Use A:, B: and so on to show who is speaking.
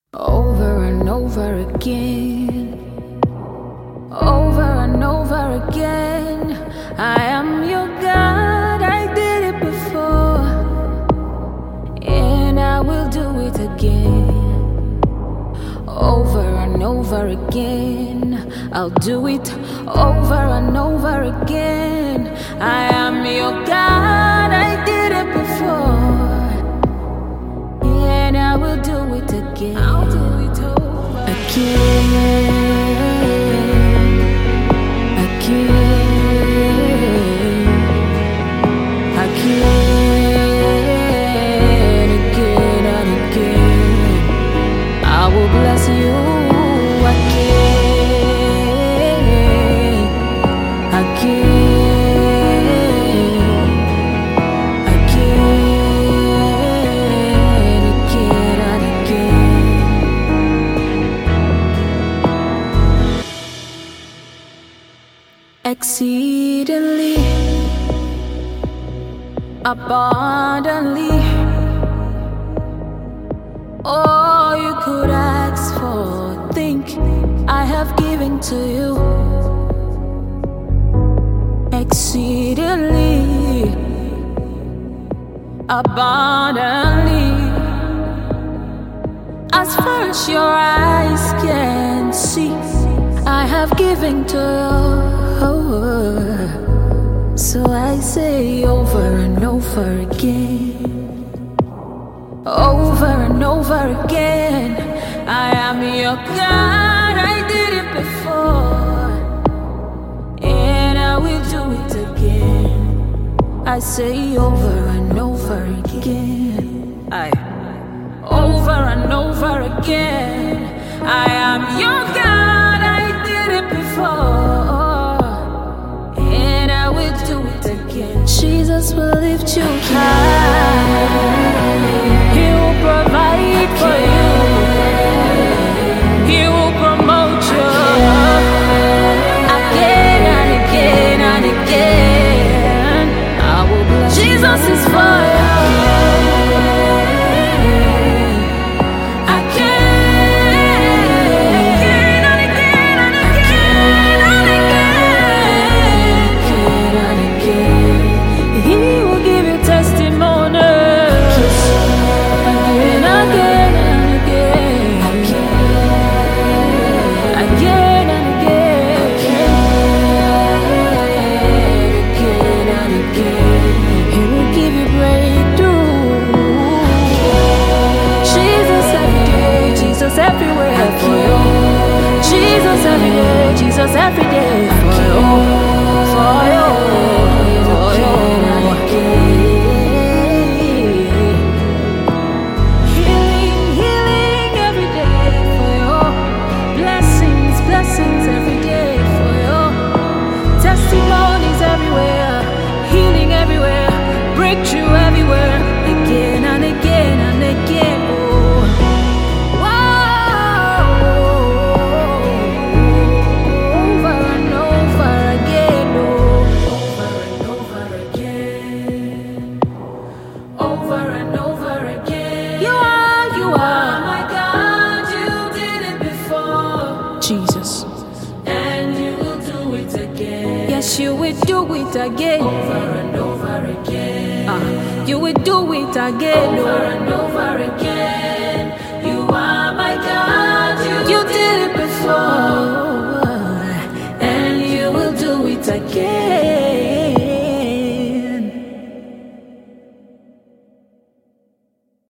A: Over and over again, over and over again. I am your God, I did it before, and I will do it again. Over and over again, I'll do it over and over again. I am your God, I did it before, and I will do it again. I'll do it over again, again and again. I will bless you again, again and again. Exceedingly, abundantly, all you could ask for, think I have given to you. Exceedingly, abundantly, as far as your eyes can see, I have given to you. So I say over and over again, over and over again. I am your God, I did it before, and I will do it again. I say over and over again, over and over again. I am your God, I did it before, and I will do it again. Jesus will lift you high. He will provide for you. He will promote you again and again and again. I will bless you. Jesus is for you. Everywhere for you, Jesus every day, Jesus every day for you, for you, for you. Healing, healing every day for you. Blessings, blessings every day for you. Testimonies everywhere, healing everywhere, breakthrough everywhere, again and again and again. Jesus, and you will do it again. Yes, you will do it again. Over and over again. You will do it again. Over and over again. You are my God. You did it before, and you will do it again.